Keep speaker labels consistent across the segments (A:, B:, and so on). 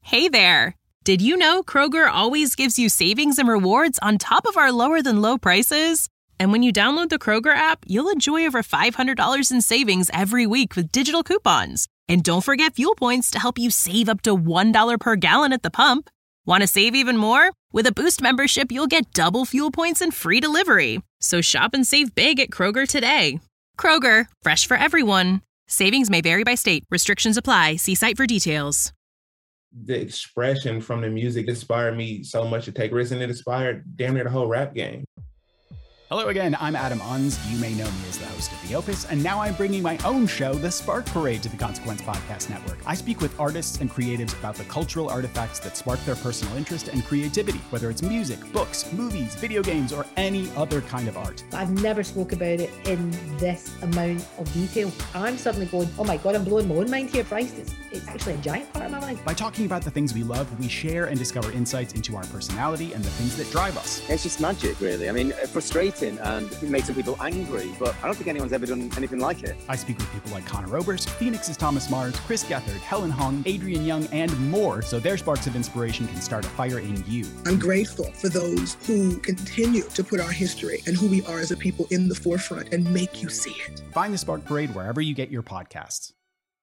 A: Hey there! Did you know Kroger always gives you savings and rewards on top of our lower-than-low prices? And when you download the Kroger app, you'll enjoy over $500 in savings every week with digital coupons. And don't forget fuel points to help you save up to $1 per gallon at the pump. Want to save even more? With a Boost membership, you'll get double fuel points and free delivery. So shop and save big at Kroger today. Kroger, fresh for everyone. Savings may vary by state. Restrictions apply. See site for details.
B: The expression from the music inspired me so much to take risks, and it inspired damn near the whole rap game.
C: Hello again, I'm Adam Unz. You may know me as the host of The Opus, and now I'm bringing my own show, The Spark Parade, to the Consequence Podcast Network. I speak with artists and creatives about the cultural artifacts that spark their personal interest and creativity, whether it's music, books, movies, video games, or any other kind of art.
D: I've never spoke about it in this amount of detail. I'm suddenly going, oh my God, I'm blowing my own mind here. Christ, it's actually a giant part of my life.
C: By talking about the things we love, we share and discover insights into our personality and the things that drive us.
E: It's just magic, really. I mean, frustrating and it makes some people angry, but I don't think anyone's ever done anything like it.
C: I speak with people like Connor Oberst, Phoenix's Thomas Mars, Chris Gethard, Helen Hong, Adrian Young, and more, so their sparks of inspiration can start a fire in you.
F: I'm grateful for those who continue to put our history and who we are as a people in the forefront and make you see it.
C: Find The Spark Parade wherever you get your podcasts.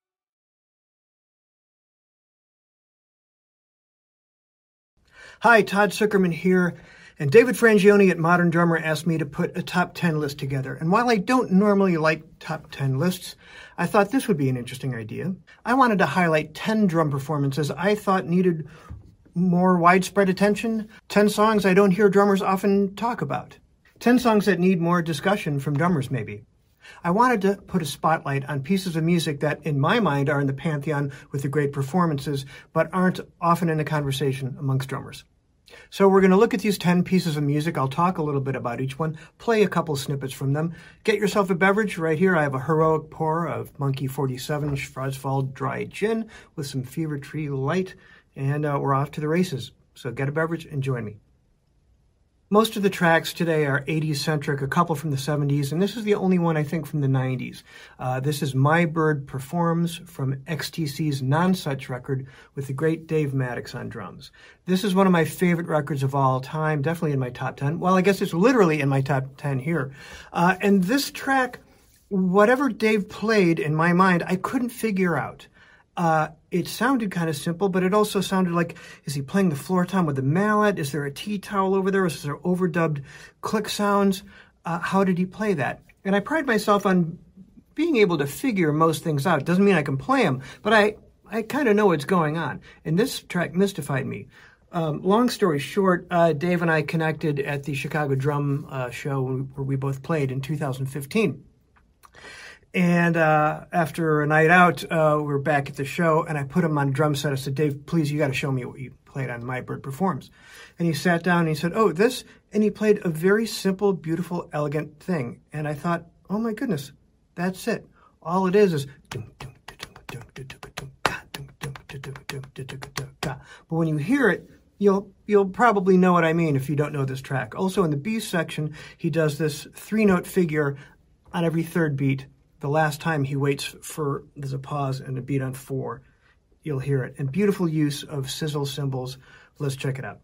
G: Hi, Todd Zuckerman here, and David Frangione at Modern Drummer asked me to put a top 10 list together. And while I don't normally like top 10 lists, I thought this would be an interesting idea. I wanted to highlight 10 drum performances I thought needed more widespread attention, 10 songs I don't hear drummers often talk about, 10 songs that need more discussion from drummers maybe. I wanted to put a spotlight on pieces of music that, in my mind, are in the pantheon with the great performances, but aren't often in the conversation amongst drummers. So we're going to look at these 10 pieces of music. I'll talk a little bit about each one, play a couple snippets from them. Get yourself a beverage. Right here I have a heroic pour of Monkey 47 Schwarzwald Dry Gin with some Fever Tree Light, and we're off to the races. So get a beverage and join me. Most of the tracks today are 80s-centric, a couple from the 70s, and this is the only one, I think, from the 90s. This is My Bird Performs from XTC's Non-Such record with the great Dave Maddox on drums. This is one of my favorite records of all time, definitely in my top 10. Well, I guess it's literally in my top 10 here. And this track, whatever Dave played, in my mind, I couldn't figure out. It sounded kind of simple, but it also sounded like, is he playing the floor tom with a mallet? Is there a tea towel over there? Is there overdubbed click sounds? How did he play that? And I pride myself on being able to figure most things out. Doesn't mean I can play them, but I kind of know what's going on. And this track mystified me. Long story short, Dave and I connected at the Chicago Drum Show where we both played in 2015. And after a night out, we were back at the show, and I put him on a drum set. I said, Dave, please, you got to show me what you played on My Bird Performs. And he sat down and he said, oh, this, and he played a very simple, beautiful, elegant thing. And I thought, oh my goodness, that's it. All it is but when you hear it, you'll probably know what I mean if you don't know this track. Also in the B section, he does this 3-note figure on every third beat. The last time he waits for, there's a pause and a beat on 4, you'll hear it. And beautiful use of sizzle cymbals. Let's check it out.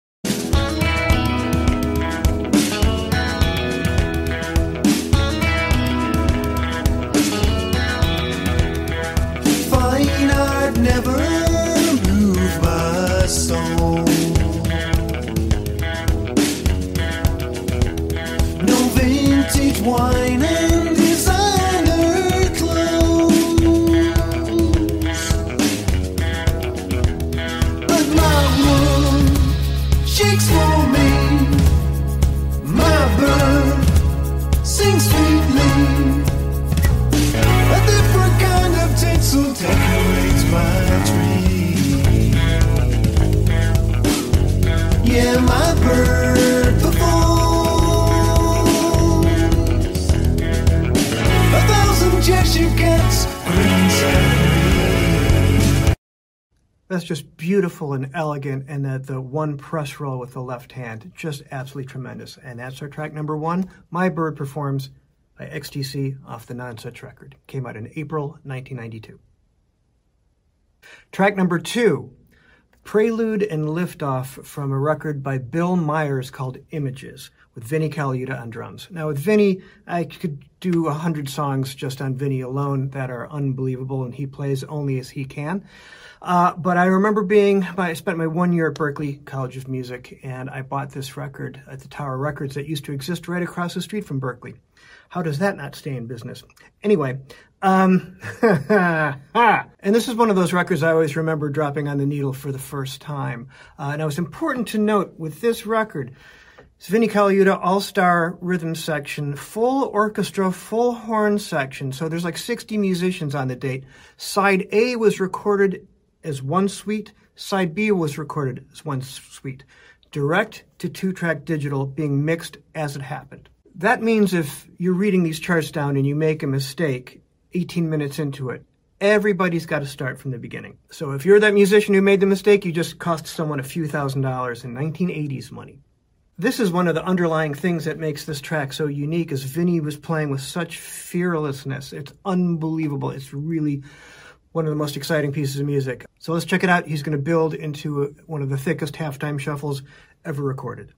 H: Fine art never moved my soul. No vintage wine and designer clothes, but my wood shakes for me, my bird sings sweetly. A different kind of tinsel decorates my tree. Yeah, my bird performs. A thousand Cheshire cats green.
G: That's just beautiful and elegant, and the one press roll with the left hand, just absolutely tremendous. And that's our track number 1, My Bird Performs, by XTC off the Non-Such record. Came out in April 1992. Track number 2, Prelude and Liftoff from a record by Bill Myers called Images, with Vinnie Colaiuta on drums. Now with Vinnie, I could do 100 songs just on Vinnie alone that are unbelievable, and he plays only as he can. But I remember I spent my 1 year at Berklee College of Music, and I bought this record at the Tower Records that used to exist right across the street from Berklee. How does that not stay in business? Anyway, and this is one of those records I always remember dropping on the needle for the first time. And it was important to note with this record, it's Vinnie Colaiuta all-star rhythm section, full orchestra, full horn section. So there's like 60 musicians on the date. Side A was recorded as one suite. Side B was recorded as one suite. Direct to 2-track digital being mixed as it happened. That means if you're reading these charts down and you make a mistake 18 minutes into it, everybody's got to start from the beginning. So if you're that musician who made the mistake, you just cost someone a few $1,000s in 1980s money. This is one of the underlying things that makes this track so unique, is Vinnie was playing with such fearlessness. It's unbelievable. It's really one of the most exciting pieces of music. So let's check it out. He's going to build into one of the thickest halftime shuffles ever recorded.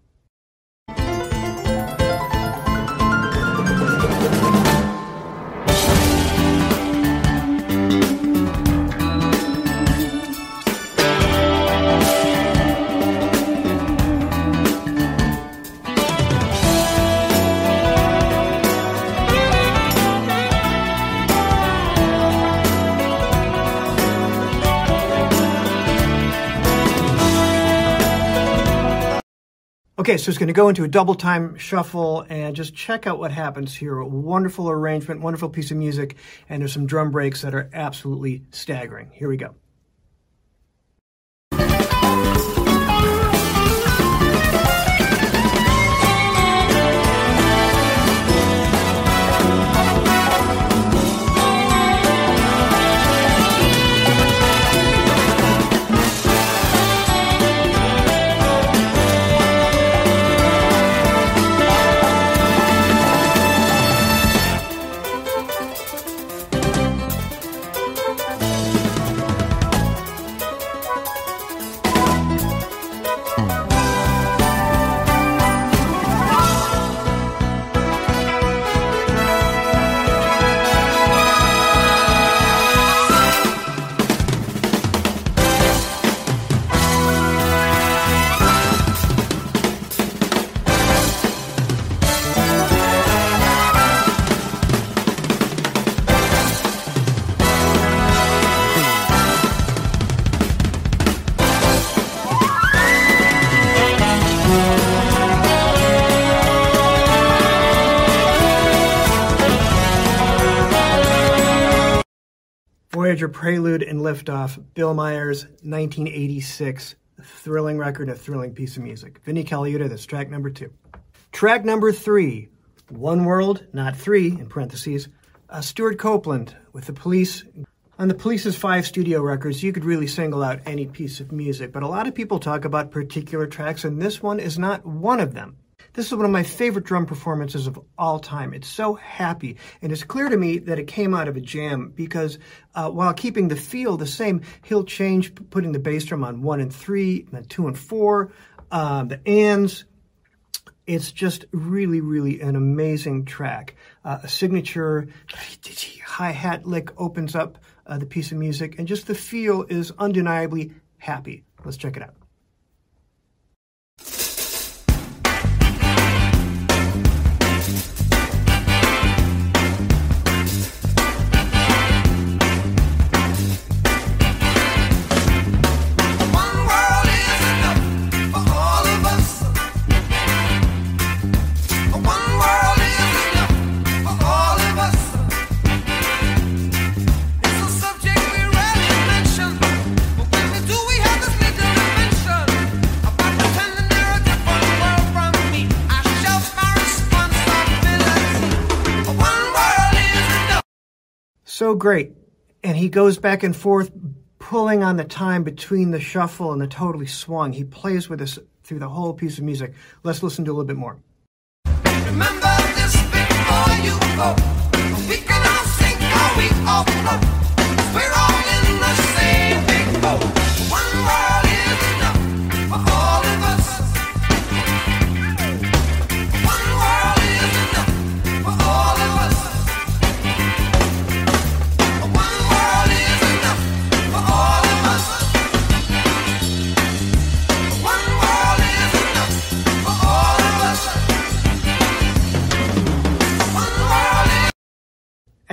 G: Okay, so it's going to go into a double time shuffle, and just check out what happens here. A wonderful arrangement, wonderful piece of music, and there's some drum breaks that are absolutely staggering. Here we go. Voyager, Prelude and Liftoff, Bill Myers, 1986, a thrilling record, a thrilling piece of music. Vinnie Colaiuta, that's track number 2. Track number 3, One World, not 3, in parentheses, Stuart Copeland with The Police. On The Police's 5 studio records, you could really single out any piece of music, but a lot of people talk about particular tracks, and this one is not one of them. This is one of my favorite drum performances of all time. It's so happy, and it's clear to me that it came out of a jam because while keeping the feel the same, he'll change putting the bass drum on 1 and 3, then 2 and 4, the ands. It's just really, really an amazing track. A signature hi-hat lick opens up the piece of music, and just the feel is undeniably happy. Let's check it out. So great. And he goes back and forth, pulling on the time between the shuffle and the totally swung. He plays with us through the whole piece of music. Let's listen to a little bit more.
H: Remember this before you go. We can all sing how we all flow. We're all in the same big boat. One world is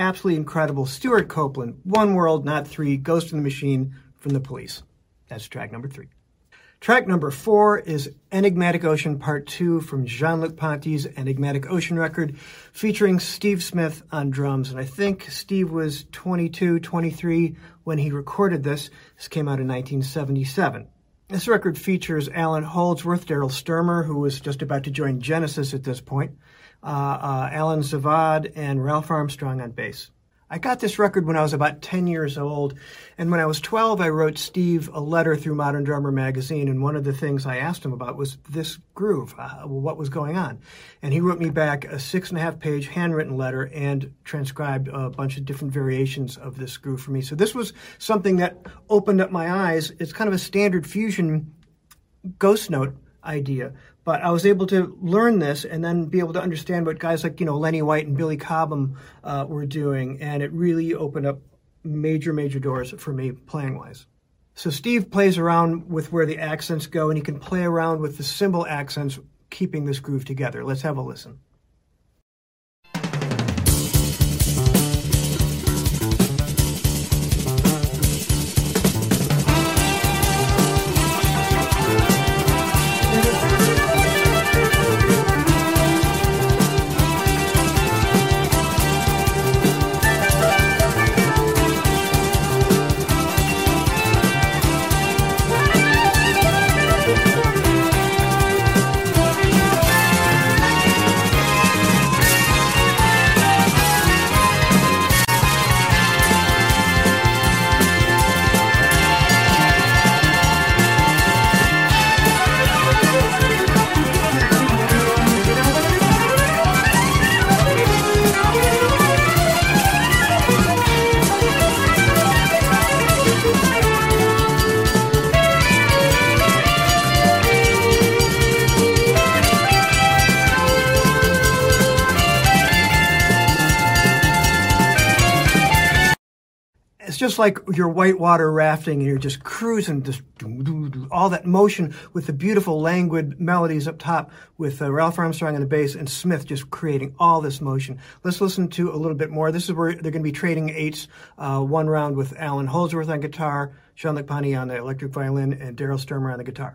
G: absolutely incredible Stuart Copeland, One World, Not Three, Ghost in the Machine from The Police. That's track number 3. Track number 4 is Enigmatic Ocean Part 2 from Jean-Luc Ponty's Enigmatic Ocean record, featuring Steve Smith on drums. And I think Steve was 22, 23 when he recorded this. This came out in 1977. This record features Alan Holdsworth, Daryl Stuermer, who was just about to join Genesis at this point, Alan Zavad, and Ralph Armstrong on bass. I got this record when I was about 10 years old, and when I was 12, I wrote Steve a letter through Modern Drummer magazine, and one of the things I asked him about was this groove, what was going on. And he wrote me back a 6.5-page handwritten letter and transcribed a bunch of different variations of this groove for me. So this was something that opened up my eyes. It's kind of a standard fusion ghost note idea. But I was able to learn this and then be able to understand what guys like, Lenny White and Billy Cobham were doing. And it really opened up major, major doors for me playing-wise. So Steve plays around with where the accents go, and he can play around with the cymbal accents, keeping this groove together. Let's have a listen. Just like you're whitewater rafting and you're just cruising, just all that motion with the beautiful languid melodies up top with Ralph Armstrong on the bass and Smith just creating all this motion. Let's listen to a little bit more. This is where they're going to be trading eights, one round with Alan Holdsworth on guitar, Jean-Luc Ponty on the electric violin, and Daryl Stuermer on the guitar.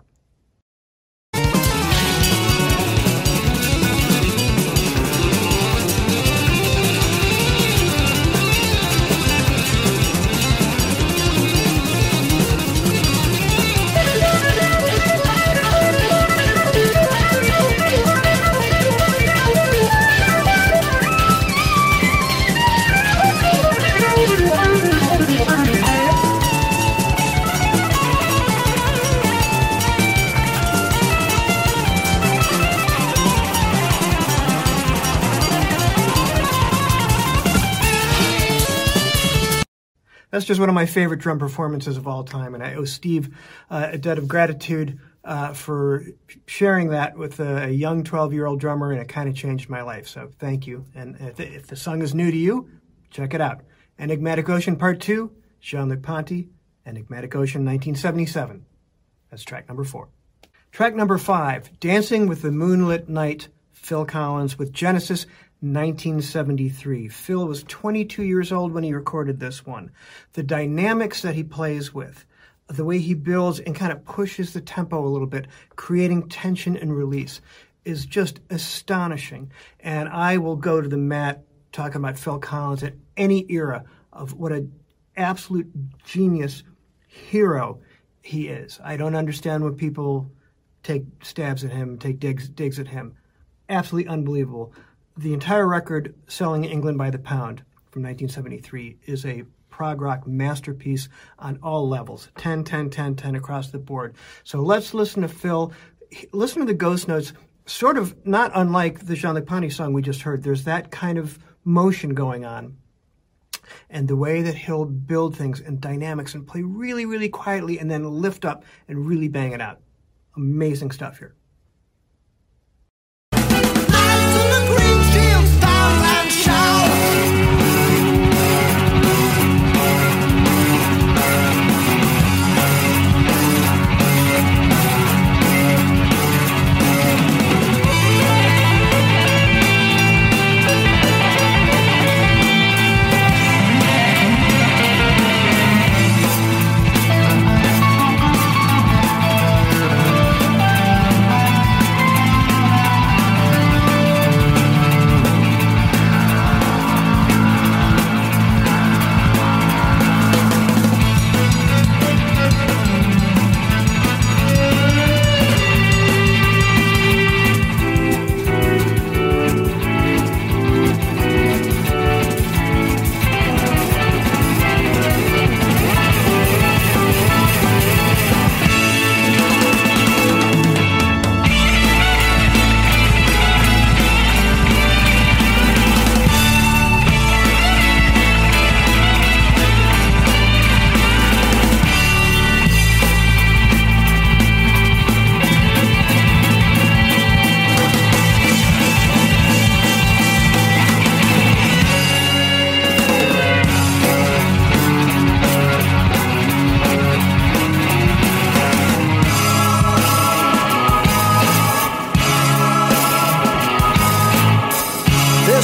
G: That's just one of my favorite drum performances of all time, and I owe Steve a debt of gratitude for sharing that with a young 12-year-old drummer, and it kind of changed my life, so thank you. And if the song is new to you, check it out. Enigmatic Ocean Part 2, Jean-Luc Ponty, Enigmatic Ocean 1977. That's track number 4. Track number 5, Dancing with the Moonlit Night, Phil Collins with Genesis, 1973. Phil was 22 years old when he recorded this one. The dynamics that he plays with, the way he builds and kind of pushes the tempo a little bit, creating tension and release, is just astonishing. And I will go to the mat talking about Phil Collins at any era of what an absolute genius hero he is. I don't understand when people take stabs at him, take digs at him. Absolutely unbelievable. The entire record, Selling England by the Pound, from 1973, is a prog rock masterpiece on all levels. 10, 10, 10, 10 across the board. So let's listen to Phil. Listen to the ghost notes, sort of not unlike the Jean-Luc Ponty song we just heard. There's that kind of motion going on. And the way that he'll build things and dynamics and play really, really quietly and then lift up and really bang it out. Amazing stuff here.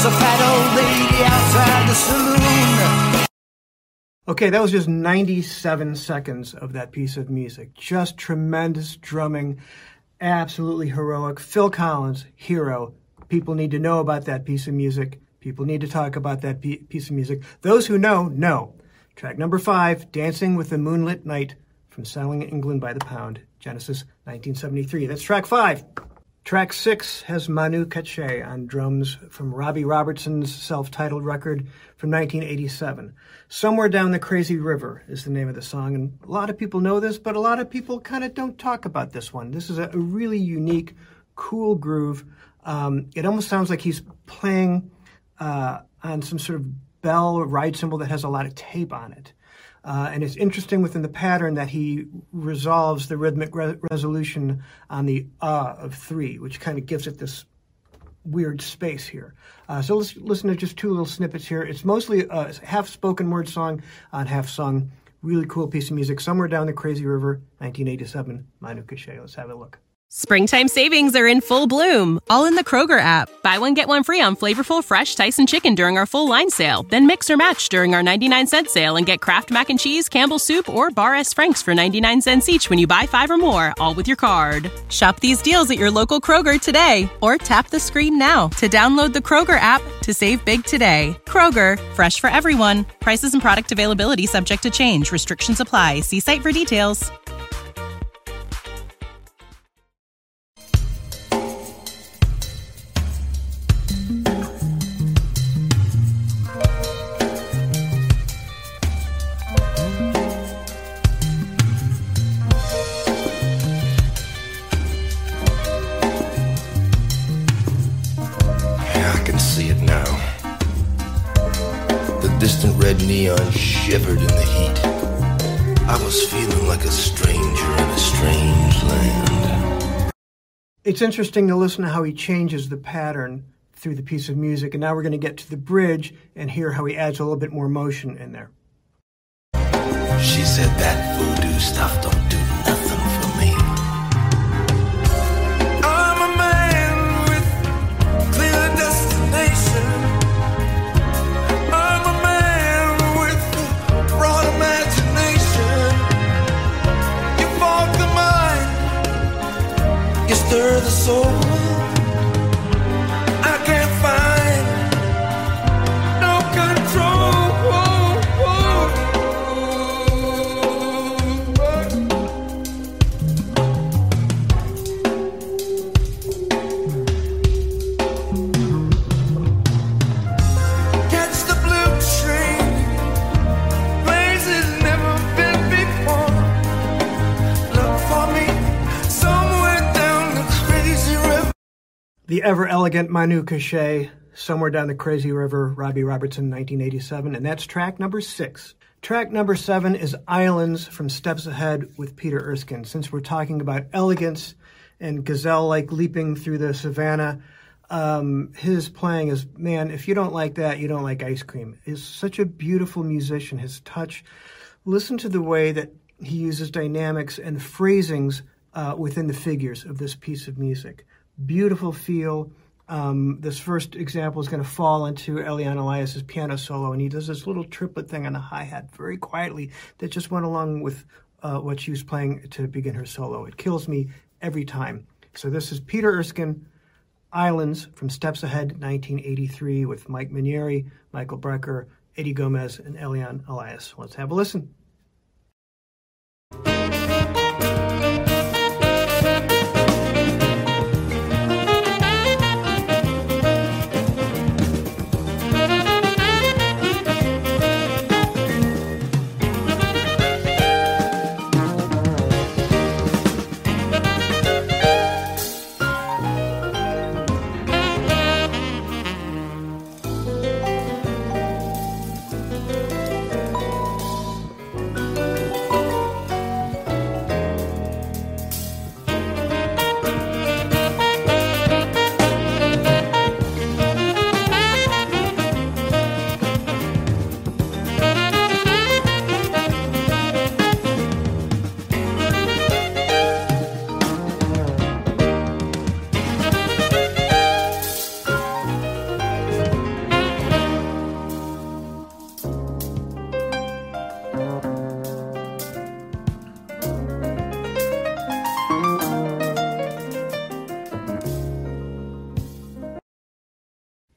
H: a fat old lady outside the saloon.
G: Okay, that was just 97 seconds of that piece of music. Just tremendous drumming, absolutely heroic. Phil Collins, hero. People need to know about that piece of music. People need to talk about that piece of music. Those who know, know. Track number 5, Dancing with the Moonlit Night from Selling England by the Pound, Genesis 1973. That's track 5. Track 6 has Manu Katché on drums from Robbie Robertson's self-titled record from 1987. Somewhere Down the Crazy River is the name of the song, and a lot of people know this, but a lot of people kind of don't talk about this one. This is a really unique, cool groove. It almost sounds like he's playing on some sort of bell ride cymbal that has a lot of tape on it. And it's interesting within the pattern that he resolves the rhythmic resolution on the of 3, which kind of gives it this weird space here. So let's listen to just 2 little snippets here. It's mostly a half spoken word song on half sung. Really cool piece of music. Somewhere Down the Crazy River, 1987, Manu Katché. Let's have a look.
A: Springtime savings are in full bloom, all in the Kroger app. Buy one, get one free on flavorful, fresh Tyson chicken during our full line sale. Then mix or match during our 99-cent sale and get Kraft Mac and Cheese, Campbell's Soup, or Bar S. Frank's for 99 cents each when you buy 5 or more, all with your card. Shop these deals at your local Kroger today, or tap the screen now to download the Kroger app to save big today. Kroger, fresh for everyone. Prices and product availability subject to change. Restrictions apply. See site for details.
H: Neon shivered in the heat. I was feeling like a stranger in a strange land.
G: It's interesting to listen to how he changes the pattern through the piece of music, and now we're going to get to the bridge and hear how he adds a little bit more motion in there.
H: She said that voodoo stuff don't do nothing for me. I'm a man with clear destination. Stir the soul. I can't find no control. Catch the blue train, places never been before. Look for me somewhere.
G: The ever-elegant Manu Katché, Somewhere Down the Crazy River, Robbie Robertson, 1987, and that's track number 6. Track number 7 is Islands from Steps Ahead with Peter Erskine. Since we're talking about elegance and gazelle-like leaping through the savannah, his playing is, man, if you don't like that, you don't like ice cream. He's such a beautiful musician, his touch. Listen to the way that he uses dynamics and phrasings within the figures of this piece of music. Beautiful feel. This first example is going to fall into Elian Elias's piano solo, and he does this little triplet thing on the hi-hat very quietly that just went along with what she was playing to begin her solo. It kills me every time. So this is Peter Erskine, Islands from Steps Ahead, 1983, with Mike Manieri, Michael Brecker, Eddie Gomez, and Elian Elias. Let's have a listen.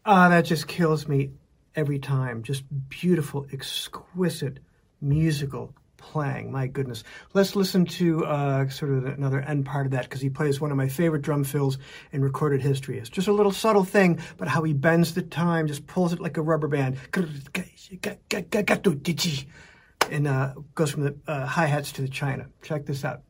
G: That just kills me every time. Just beautiful, exquisite musical playing. My goodness. Let's listen to sort of another end part of that, because he plays one of my favorite drum fills in recorded history. It's just a little subtle thing, but how he bends the time, just pulls it like a rubber band. And goes from the hi-hats to the China. Check this out.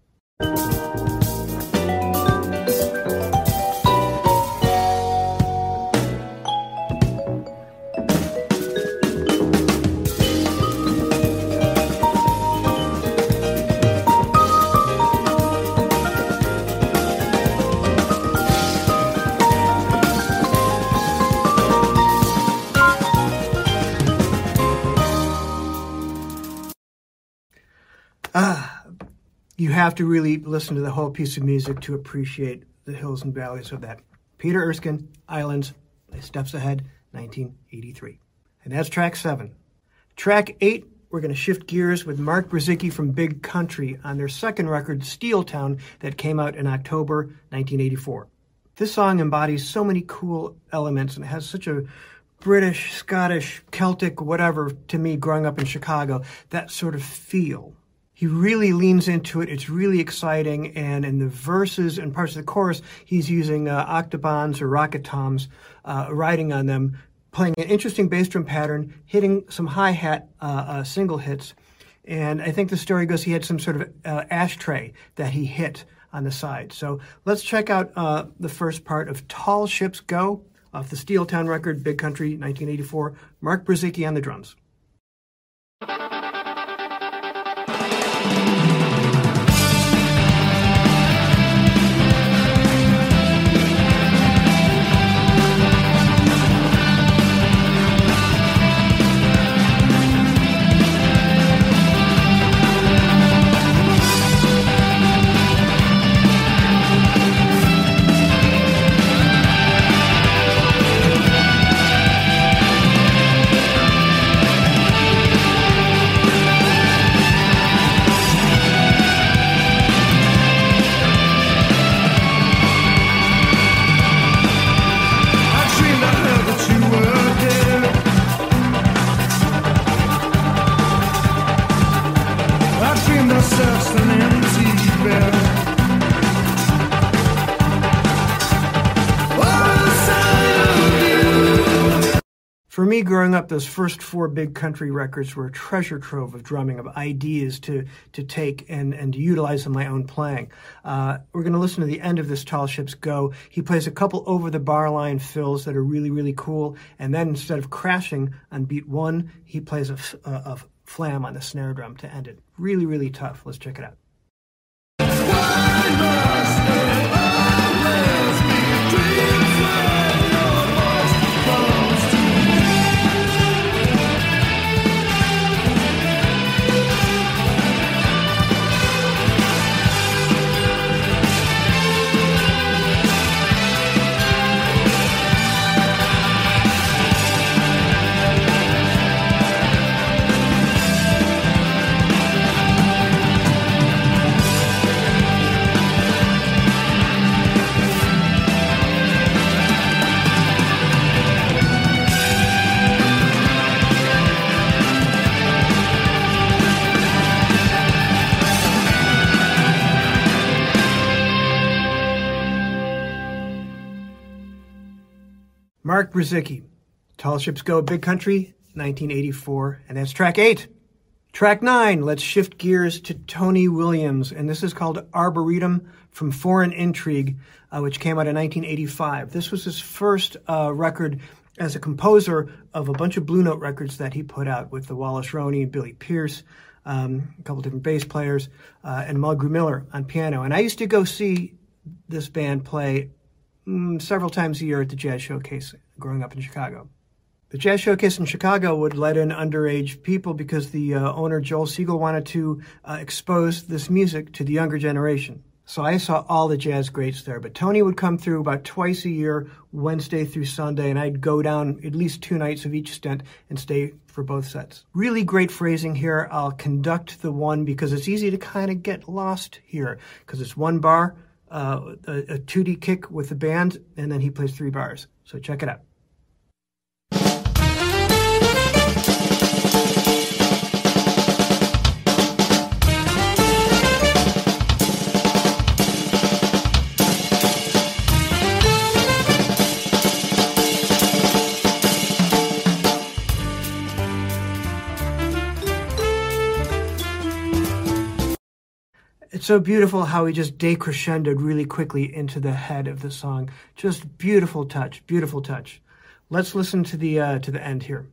G: You have to really listen to the whole piece of music to appreciate the hills and valleys of that. Peter Erskine, Islands, Steps Ahead, 1983. And that's track 7. Track 8, we're going to shift gears with Mark Brzezicki from Big Country on their second record, Steel Town, that came out in October 1984. This song embodies so many cool elements and has such a British, Scottish, Celtic, whatever, to me, growing up in Chicago, that sort of feel. He really leans into it. It's really exciting. And in the verses and parts of the chorus, he's using octobans or rocket toms, riding on them, playing an interesting bass drum pattern, hitting some hi-hat single hits. And I think the story goes he had some sort of ashtray that he hit on the side. So let's check out the first part of Tall Ships Go off the Steel Town record, Big Country, 1984. Mark Brzezicki on the drums. For me, growing up, those first 4 Big Country records were a treasure trove of drumming, of ideas to take and to utilize in my own playing. We're going to listen to the end of this Tall Ships Go. He plays a couple over-the-bar line fills that are really, really cool. And then instead of crashing on beat 1, he plays a flam on the snare drum to end it. Really, really tough. Let's check it out. Mark Brzezicki, Tall Ships Go, Big Country, 1984, and that's track 8. Track 9, let's shift gears to Tony Williams, and this is called Arboretum from Foreign Intrigue, which came out in 1985. This was his first record as a composer of a bunch of Blue Note records that he put out with the Wallace Roney, Billy Pierce, a couple different bass players, and Mulgrew Miller on piano. And I used to go see this band play several times a year at the Jazz Showcase growing up in Chicago. The Jazz Showcase in Chicago would let in underage people because the owner, Joel Siegel, wanted to expose this music to the younger generation. So I saw all the jazz greats there. But Tony would come through about twice a year, Wednesday through Sunday, and I'd go down at least 2 nights of each stint and stay for both sets. Really great phrasing here. I'll conduct the one because it's easy to kind of get lost here because it's 1 bar, a 2D kick with the band, and then he plays 3 bars. So check it out. It's so beautiful how he just decrescendoed really quickly into the head of the song. Just beautiful touch, beautiful touch. Let's listen to the end here.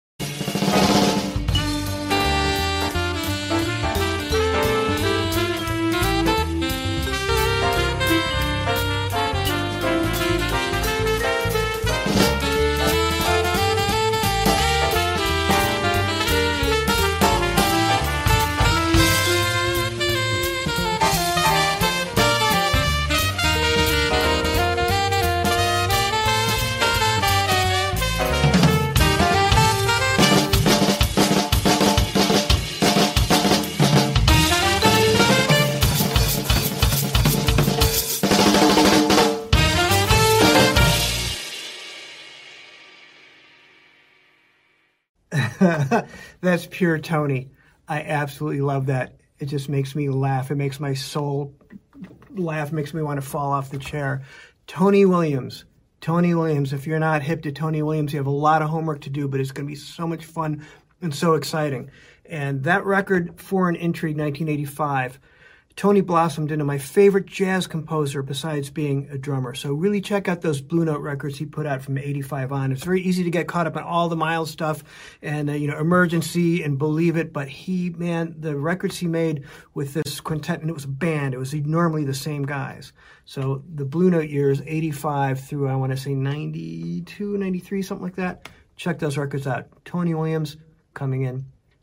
G: That's pure Tony. I absolutely love that. It just makes me laugh. It makes my soul laugh, makes me want to fall off the chair. Tony Williams. Tony Williams. If you're not hip to Tony Williams, you have a lot of homework to do, but it's going to be so much fun and so exciting. And that record, Foreign Intrigue, 1985, Tony blossomed into my favorite jazz composer besides being a drummer. So really check out those Blue Note records he put out from 85 on. It's very easy to get caught up in all the Miles stuff and, Emergency and Believe It. But the records he made with this quintet, and it was a band, it was normally the same guys. So the Blue Note years, 85 through, I want to say 92, 93, something like that. Check those records out. Tony Williams coming in,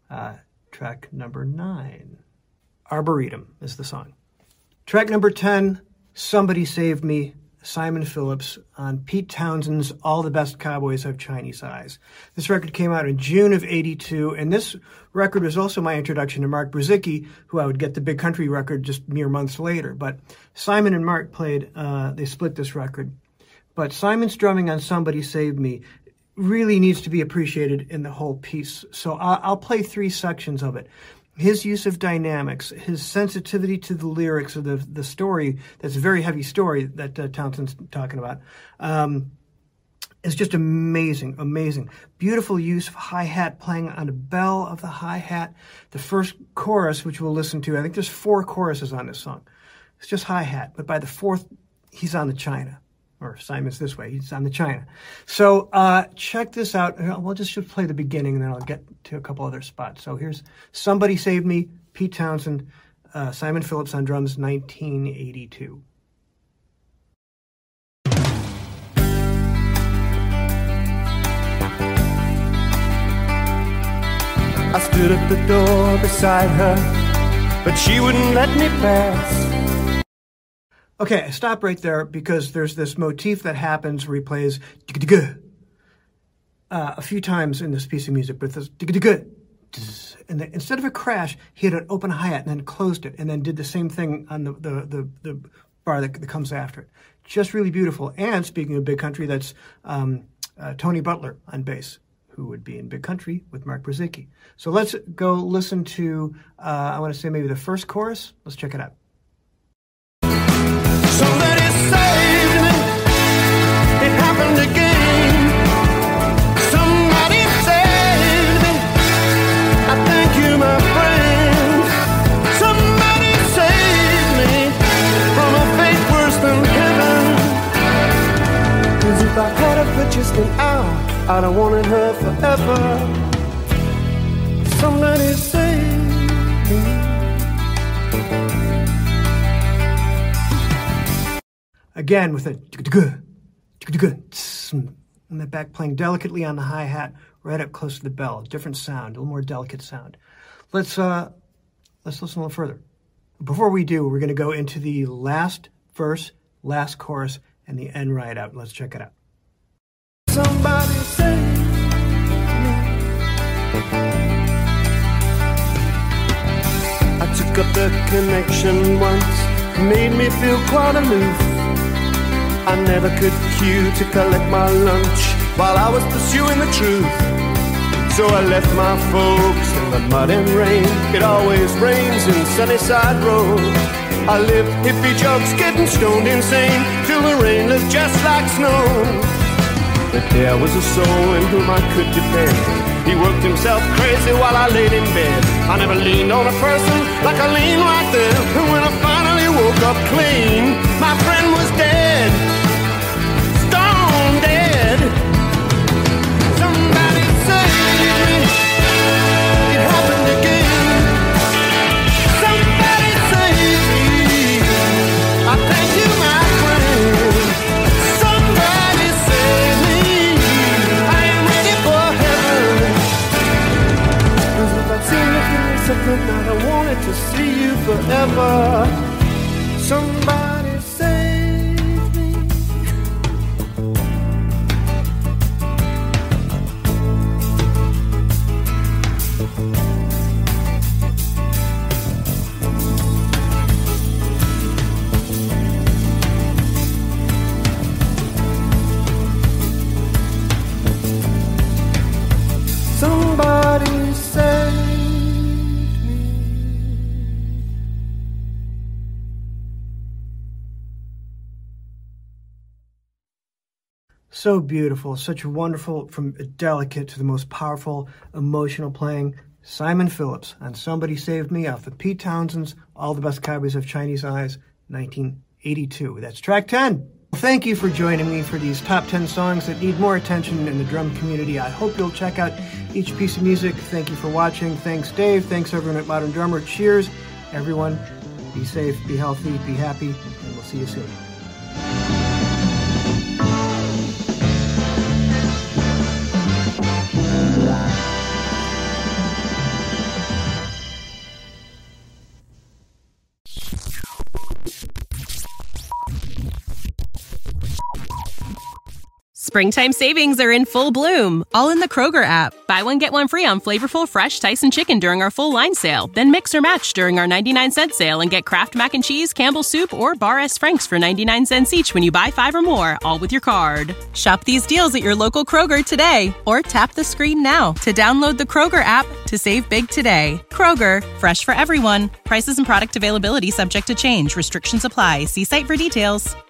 G: track number 9. Arboretum is the song. Track number 10, Somebody Saved Me, Simon Phillips on Pete Townshend's All the Best Cowboys Have Chinese Eyes. This record came out in June of 82, and this record was also my introduction to Mark Brzezicki, who I would get the Big Country record just mere months later. But Simon and Mark they split this record. But Simon's drumming on Somebody Saved Me really needs to be appreciated in the whole piece. So I'll play 3 sections of it. His use of dynamics, his sensitivity to the lyrics of the story, that's a very heavy story that Townshend's talking about, is just amazing, amazing. Beautiful use of hi-hat playing on the bell of the hi-hat. The first chorus, which we'll listen to, I think there's 4 choruses on this song. It's just hi-hat, but by the 4th, he's on the China. Or Simon's this way, he's on the China. So check this out. We'll just play the beginning, and then I'll get to a couple other spots. So here's Somebody Saved Me, Pete Townshend, Simon Phillips on drums, 1982.
I: I stood at the door beside her, but she wouldn't let me pass.
G: Okay, stop right there because there's this motif that happens where he plays a few times in this piece of music, but this and then instead of a crash, he had an open hi-hat and then closed it and then did the same thing on the bar that comes after it. Just really beautiful. And speaking of Big Country, that's Tony Butler on bass, who would be in Big Country with Mark Brzezicki. So let's go listen to, I want to say maybe the first chorus. Let's check it out.
I: Somebody saved me, it happened again. Somebody saved me, I thank you, my friend. Somebody saved me from a fate worse than heaven. 'Cause if I had her for just an hour, I'd have wanted her forever. Somebody saved me.
G: Again with a in the back, playing delicately on the hi-hat, right up close to the bell. Different sound, a little more delicate sound. Let's listen a little further. Before we do, we're going to go into the last verse, last chorus, and the end right out. Let's check it out.
I: Somebody save me. I took up the connection once, made me feel quite aloof. I never could queue to collect my lunch while I was pursuing the truth. So I left my folks in the mud and rain. It always rains in Sunnyside Road. I lived hippie jokes, getting stoned insane, till the rain looked just like snow. But there was a soul in whom I could depend. He worked himself crazy while I laid in bed. I never leaned on a person like I leaned right there. And when I finally woke up clean, my friend was dead, stone dead. Somebody save me, it happened again. Somebody save me, I thank you, my friend. Somebody save me, I am ready for heaven. 'Cause if I've seen you for a second night, I wanted to see you forever. Somebody save me. Somebody save me.
G: So beautiful, such wonderful, from delicate to the most powerful, emotional playing. Simon Phillips on Somebody Saved Me off the Pete Townshend's All the Best Copies of Chinese Eyes, 1982. That's track 10. Thank you for joining me for these top 10 songs that need more attention in the drum community. I hope you'll check out each piece of music. Thank you for watching. Thanks, Dave. Thanks, everyone at Modern Drummer. Cheers, everyone. Be safe, be healthy, be happy, and we'll see you soon.
A: Springtime savings are in full bloom, all in the Kroger app. Buy one, get one free on flavorful, fresh Tyson chicken during our full line sale. Then mix or match during our 99-cent sale and get Kraft Mac and Cheese, Campbell's Soup, or Bar S. Frank's for 99 cents each when you buy 5 or more, all with your card. Shop these deals at your local Kroger today, or tap the screen now to download the Kroger app to save big today. Kroger, fresh for everyone. Prices and product availability subject to change. Restrictions apply. See site for details.